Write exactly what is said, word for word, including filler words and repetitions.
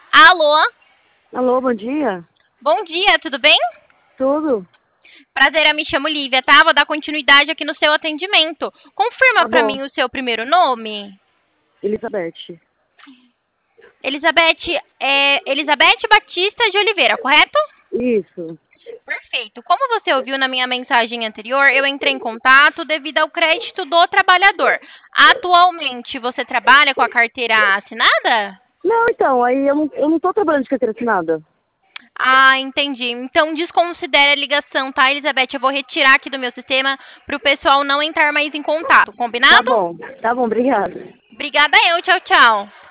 Alô? Alô, bom dia. Bom dia, tudo bem? Tudo? Prazer, eu me chamo Lívia, tá? Vou dar continuidade aqui no seu atendimento. Confirma Tá pra bom. mim o seu primeiro nome. Elizabeth. Elizabeth, é, Elizabeth Batista de Oliveira, correto? Isso. Perfeito. Como você ouviu na minha mensagem anterior, eu entrei em contato devido ao crédito do trabalhador. Atualmente, você trabalha com a carteira assinada? Não, então, aí eu não, eu não tô trabalhando de carteira assinada. Ah, entendi. Então desconsidere a ligação, tá, Elizabeth? Eu vou retirar aqui do meu sistema para o pessoal não entrar mais em contato. Tá Combinado? bom, tá bom, obrigada. Obrigada eu. Tchau, tchau.